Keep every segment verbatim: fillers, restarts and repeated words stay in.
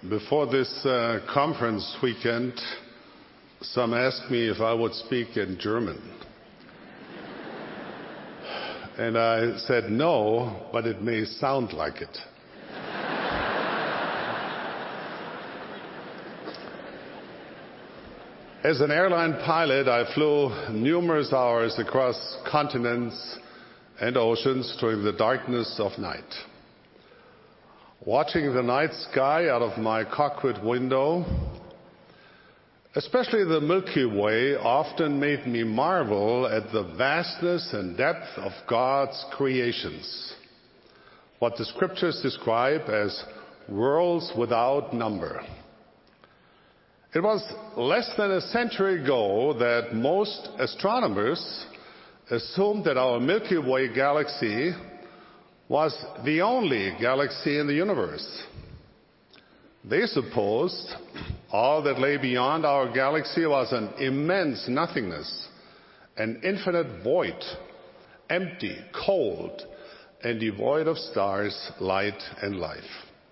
Before this uh, conference weekend, some asked me if I would speak in German. And I said no, but it may sound like it. As an airline pilot, I flew numerous hours across continents and oceans during the darkness of night. Watching the night sky out of my cockpit window, especially the Milky Way, often made me marvel at the vastness and depth of God's creations, what the scriptures describe as worlds without number. It was less than a century ago that most astronomers assumed that our Milky Way galaxy was the only galaxy in the universe. They supposed all that lay beyond our galaxy was an immense nothingness, an infinite void, empty, cold, and devoid of stars, light, and life.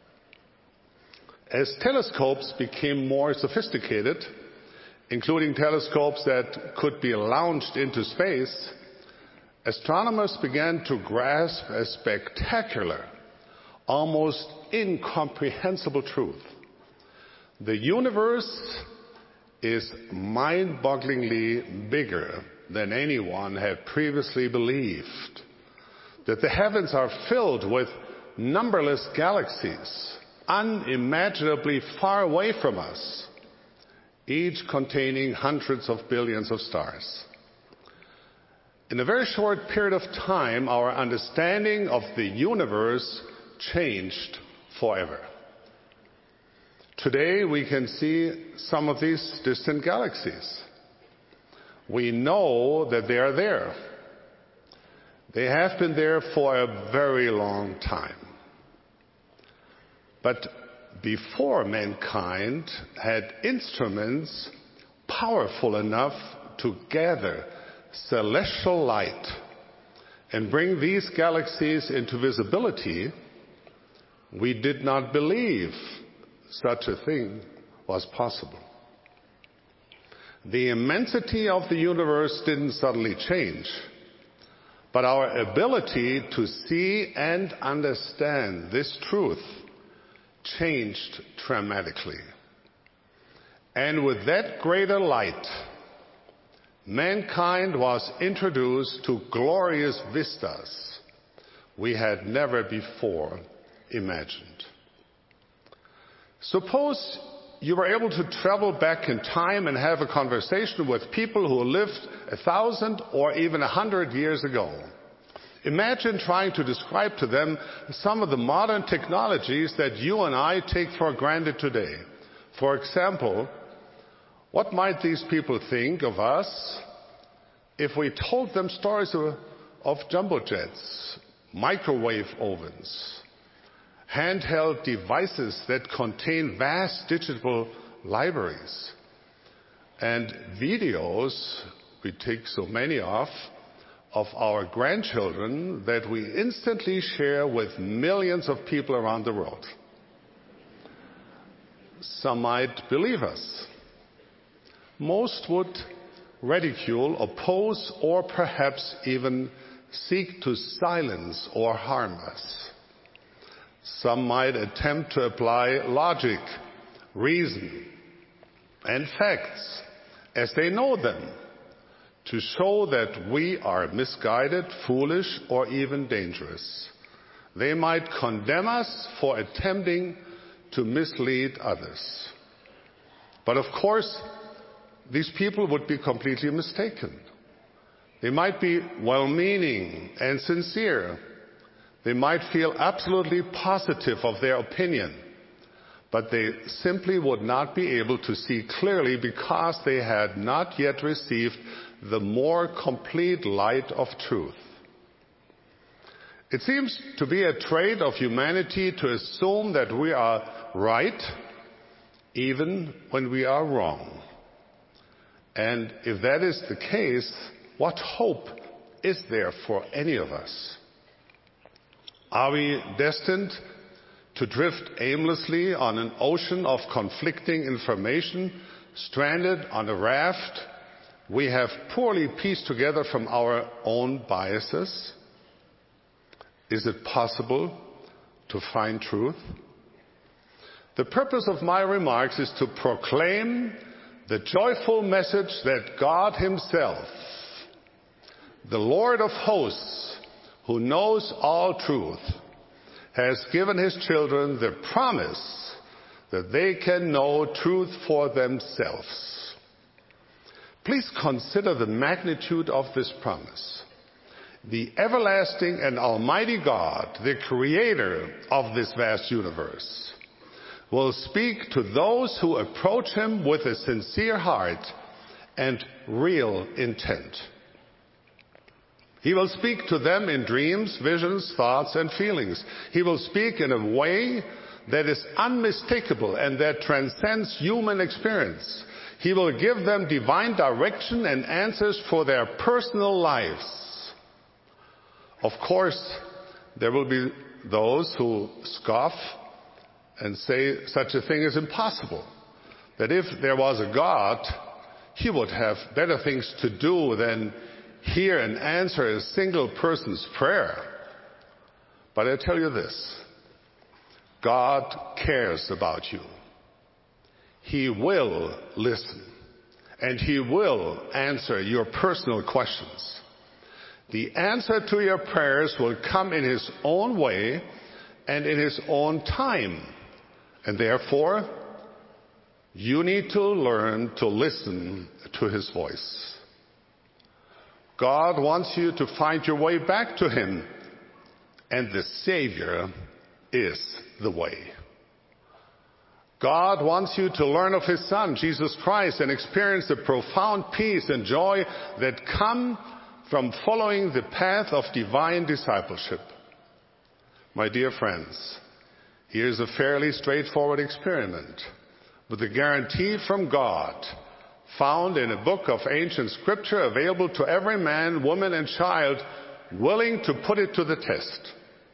As telescopes became more sophisticated, including telescopes that could be launched into space, astronomers began to grasp a spectacular, almost incomprehensible truth. The universe is mind-bogglingly bigger than anyone had previously believed. That the heavens are filled with numberless galaxies, unimaginably far away from us, each containing hundreds of billions of stars. In a very short period of time, our understanding of the universe changed forever. Today, we can see some of these distant galaxies. We know that they are there. They have been there for a very long time. But before mankind had instruments powerful enough to gather celestial light and bring these galaxies into visibility, we did not believe such a thing was possible. The immensity of the universe didn't suddenly change, but our ability to see and understand this truth changed dramatically. And with that greater light, mankind was introduced to glorious vistas we had never before imagined. Suppose you were able to travel back in time and have a conversation with people who lived a thousand or even a hundred years ago. Imagine trying to describe to them some of the modern technologies that you and I take for granted today. For example, what might these people think of us if we told them stories of, of jumbo jets, microwave ovens, handheld devices that contain vast digital libraries, and videos we take so many of, of our grandchildren that we instantly share with millions of people around the world? Some might believe us. Most would ridicule, oppose, or perhaps even seek to silence or harm us. Some might attempt to apply logic, reason, and facts as they know them to show that we are misguided, foolish, or even dangerous. They might condemn us for attempting to mislead others. But of course, these people would be completely mistaken. They might be well-meaning and sincere. They might feel absolutely positive of their opinion, but they simply would not be able to see clearly because they had not yet received the more complete light of truth. It seems to be a trait of humanity to assume that we are right even when we are wrong. And if that is the case, what hope is there for any of us? Are we destined to drift aimlessly on an ocean of conflicting information, stranded on a raft we have poorly pieced together from our own biases? Is it possible to find truth? The purpose of my remarks is to proclaim the joyful message that God Himself, the Lord of hosts, who knows all truth, has given His children the promise that they can know truth for themselves. Please consider the magnitude of this promise. The everlasting and almighty God, the creator of this vast universe, will speak to those who approach Him with a sincere heart and real intent. He will speak to them in dreams, visions, thoughts, and feelings. He will speak in a way that is unmistakable and that transcends human experience. He will give them divine direction and answers for their personal lives. Of course, there will be those who scoff and say such a thing is impossible. That if there was a God, He would have better things to do than hear and answer a single person's prayer. But I tell you this, God cares about you. He will listen, and He will answer your personal questions. The answer to your prayers will come in His own way and in His own time. And therefore, you need to learn to listen to His voice. God wants you to find your way back to Him, and the Savior is the way. God wants you to learn of His Son, Jesus Christ, and experience the profound peace and joy that come from following the path of divine discipleship. My dear friends, here's a fairly straightforward experiment with a guarantee from God found in a book of ancient scripture available to every man, woman, and child willing to put it to the test.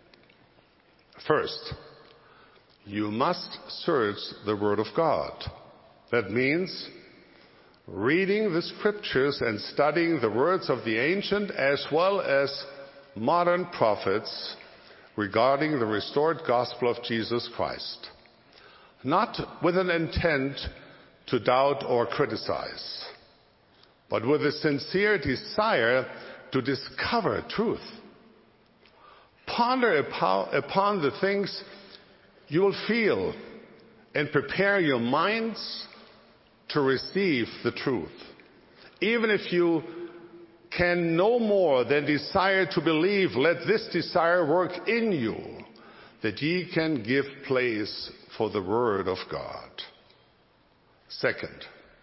First, you must search the Word of God. That means reading the scriptures and studying the words of the ancient as well as modern prophets regarding the restored gospel of Jesus Christ. Not with an intent to doubt or criticize, but with a sincere desire to discover truth. Ponder upon the things you will feel and prepare your minds to receive the truth. Even if you can no more than desire to believe, let this desire work in you, that ye can give place for the Word of God. Second,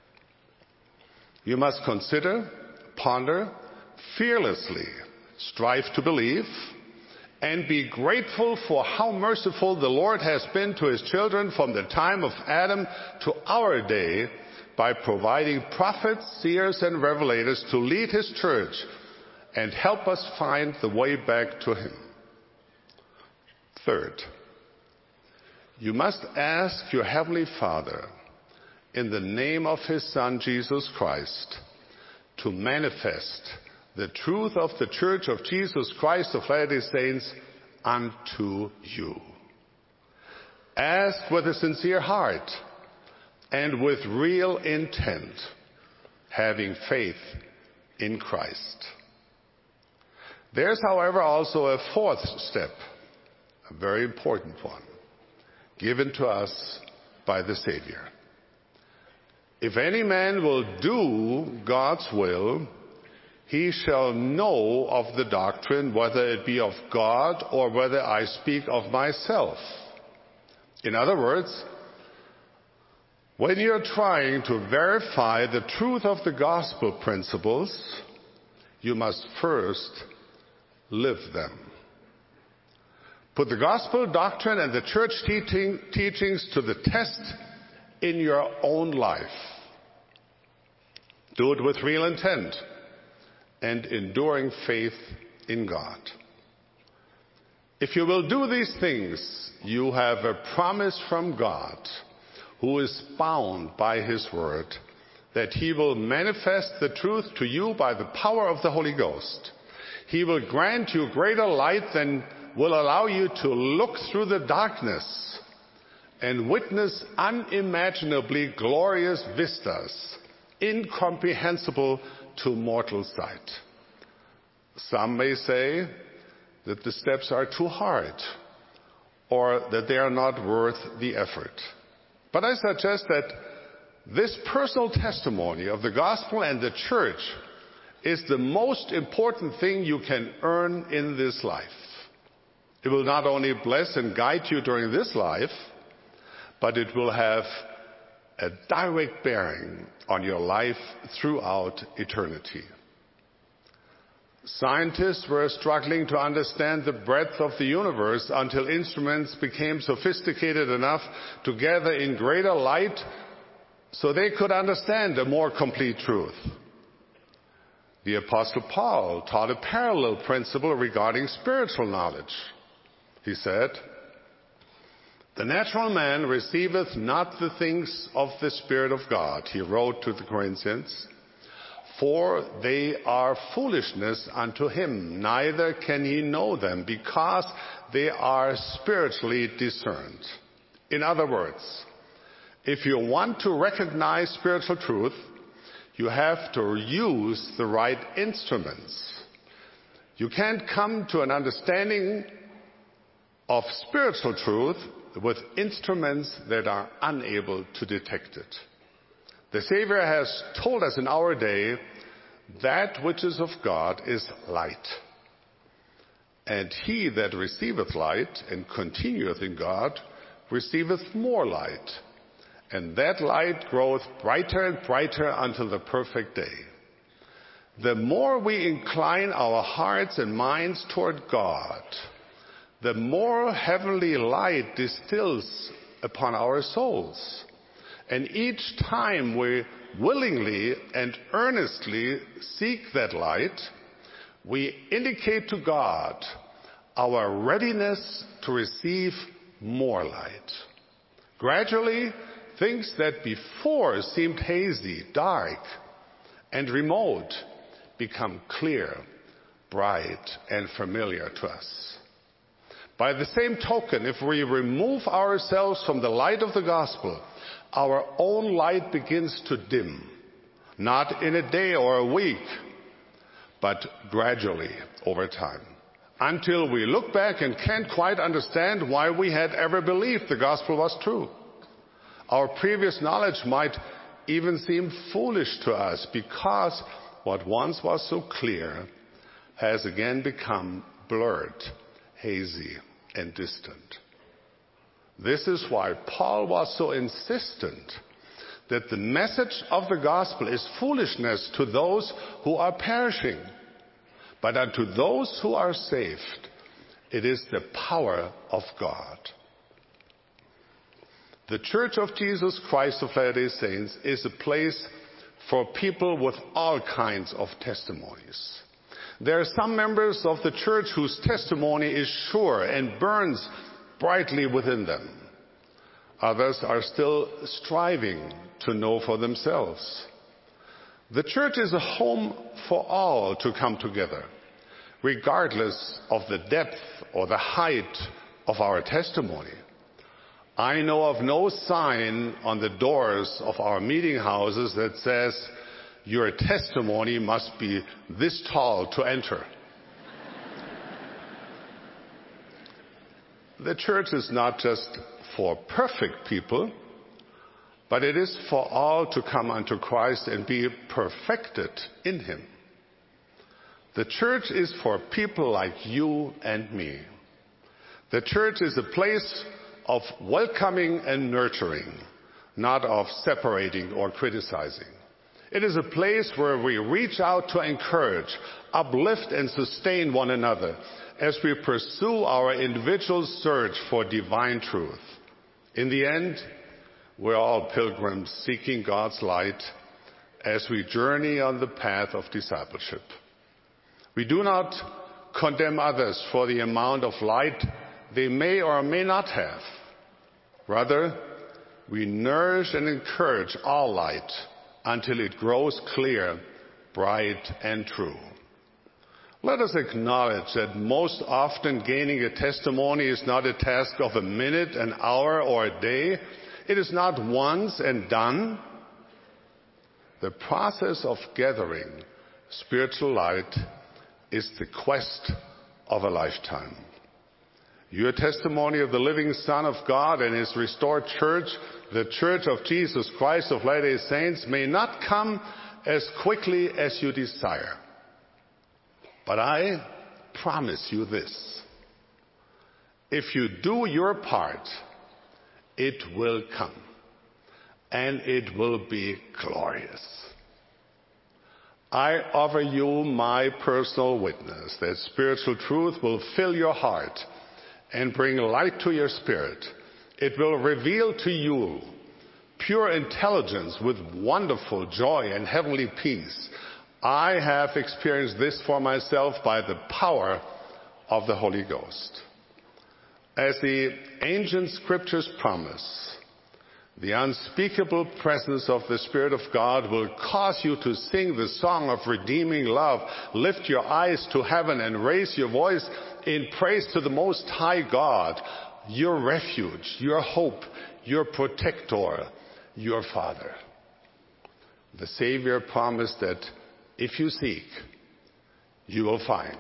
you must consider, ponder, fearlessly strive to believe, and be grateful for how merciful the Lord has been to His children from the time of Adam to our day by providing prophets, seers, and revelators to lead His church and help us find the way back to Him. Third, you must ask your Heavenly Father in the name of His Son, Jesus Christ, to manifest the truth of the Church of Jesus Christ of Latter-day Saints unto you. Ask with a sincere heart and with real intent, having faith in Christ. There's, however, also a fourth step, a very important one, given to us by the Savior. If any man will do God's will, he shall know of the doctrine, whether it be of God or whether I speak of myself. In other words, when you're trying to verify the truth of the gospel principles, you must first live them. Put the gospel doctrine and the church teaching, teachings to the test in your own life. Do it with real intent and enduring faith in God. If you will do these things, you have a promise from God, who is bound by his word, that he will manifest the truth to you by the power of the Holy Ghost. He will grant you greater light than will allow you to look through the darkness and witness unimaginably glorious vistas, incomprehensible to mortal sight. Some may say that the steps are too hard, or that they are not worth the effort. But I suggest that this personal testimony of the gospel and the church is the most important thing you can earn in this life. It will not only bless and guide you during this life, but it will have a direct bearing on your life throughout eternity. Scientists were struggling to understand the breadth of the universe until instruments became sophisticated enough to gather in greater light so they could understand a more complete truth. The Apostle Paul taught a parallel principle regarding spiritual knowledge. He said, "The natural man receiveth not the things of the Spirit of God," he wrote to the Corinthians, "for they are foolishness unto him, neither can he know them, because they are spiritually discerned." In other words, if you want to recognize spiritual truth, you have to use the right instruments. You can't come to an understanding of spiritual truth with instruments that are unable to detect it. The Savior has told us in our day, that which is of God is light. And he that receiveth light and continueth in God receiveth more light. And that light groweth brighter and brighter until the perfect day. The more we incline our hearts and minds toward God, the more heavenly light distills upon our souls. And each time we willingly and earnestly seek that light, we indicate to God our readiness to receive more light. Gradually, things that before seemed hazy, dark, and remote become clear, bright, and familiar to us. By the same token, if we remove ourselves from the light of the gospel, our own light begins to dim, not in a day or a week, but gradually over time, until we look back and can't quite understand why we had ever believed the gospel was true. Our previous knowledge might even seem foolish to us, because what once was so clear has again become blurred, hazy, and distant. This is why Paul was so insistent that the message of the gospel is foolishness to those who are perishing, but unto those who are saved, it is the power of God. The Church of Jesus Christ of Latter-day Saints is a place for people with all kinds of testimonies. There are some members of the church whose testimony is sure and burns brightly within them. Others are still striving to know for themselves. The church is a home for all to come together, regardless of the depth or the height of our testimony. I know of no sign on the doors of our meeting houses that says, "Your testimony must be this tall to enter." The church is not just for perfect people, but it is for all to come unto Christ and be perfected in him. The church is for people like you and me. The church is a place of welcoming and nurturing, not of separating or criticizing. It is a place where we reach out to encourage, uplift, and sustain one another as we pursue our individual search for divine truth. In the end, we're all pilgrims seeking God's light as we journey on the path of discipleship. We do not condemn others for the amount of light they may or may not have. Rather, we nourish and encourage all light until it grows clear, bright, and true. Let us acknowledge that most often gaining a testimony is not a task of a minute, an hour, or a day. It is not once and done. The process of gathering spiritual light is the quest of a lifetime. Your testimony of the living Son of God and his restored church, the Church of Jesus Christ of Latter-day Saints, may not come as quickly as you desire. But I promise you this: if you do your part, it will come, and it will be glorious. I offer you my personal witness that spiritual truth will fill your heart and bring light to your spirit. It will reveal to you pure intelligence with wonderful joy and heavenly peace. I have experienced this for myself by the power of the Holy Ghost. As the ancient scriptures promise, the unspeakable presence of the Spirit of God will cause you to sing the song of redeeming love, lift your eyes to heaven, and raise your voice in praise to the Most High God, your refuge, your hope, your protector, your Father. The Savior promised that if you seek, you will find.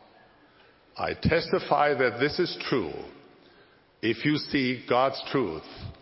I testify that this is true. If you seek God's truth,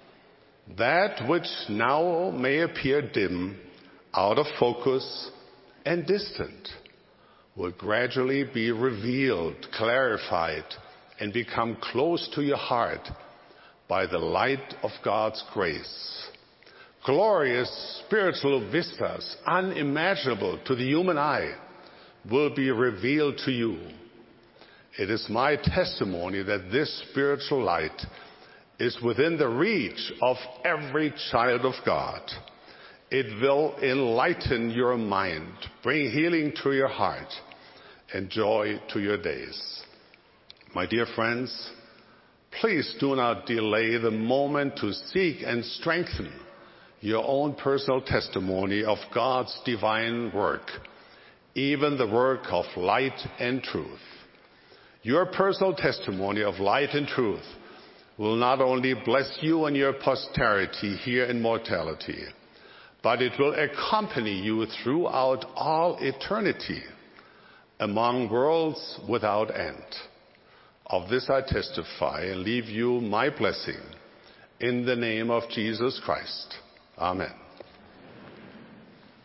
that which now may appear dim, out of focus, and distant will gradually be revealed, clarified, and become close to your heart by the light of God's grace. Glorious spiritual vistas, unimaginable to the human eye, will be revealed to you. It is my testimony that this spiritual light is within the reach of every child of God. It will enlighten your mind, bring healing to your heart, and joy to your days. My dear friends, please do not delay the moment to seek and strengthen your own personal testimony of God's divine work, even the work of light and truth. Your personal testimony of light and truth will not only bless you and your posterity here in mortality, but it will accompany you throughout all eternity among worlds without end. Of this I testify and leave you my blessing in the name of Jesus Christ. Amen.